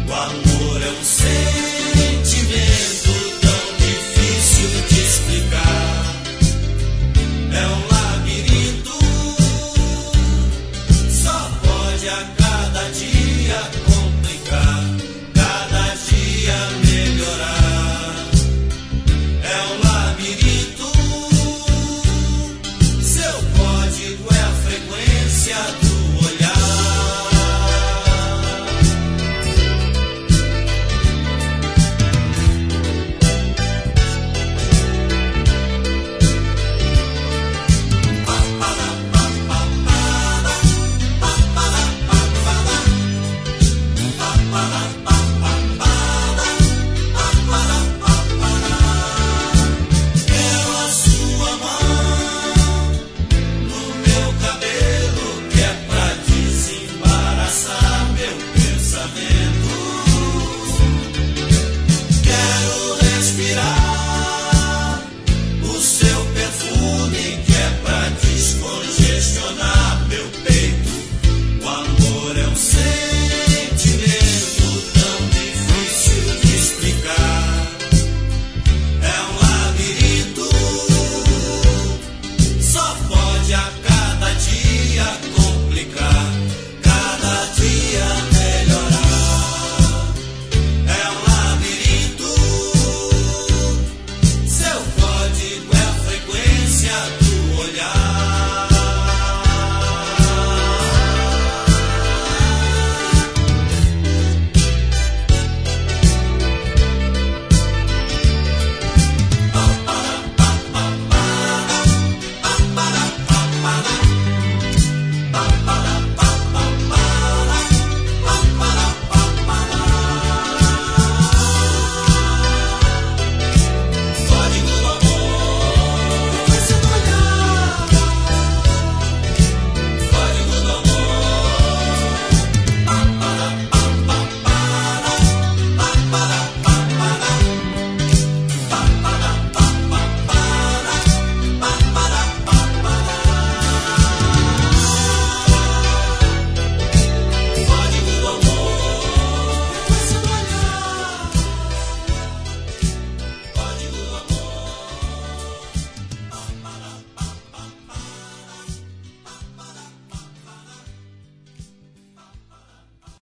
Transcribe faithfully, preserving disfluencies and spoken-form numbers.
O amor é um sentimento tão difícil de explicar. É um labirinto, só pode a cada dia complicar, cada dia melhorar. É um labirinto, seu código é a frequência do olhar. Pa, pa, pa, pa, pa, pa, pa, pa, pa, pa, pa, pa, pa.